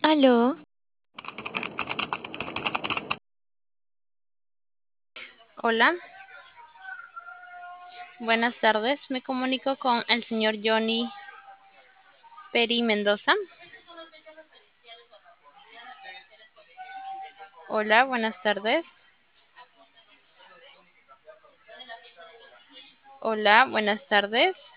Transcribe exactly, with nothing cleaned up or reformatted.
Aló, Hola, buenas tardes. Me comunico con el señor Johnny Peri Mendoza. Hola, buenas tardes. Hola, buenas tardes.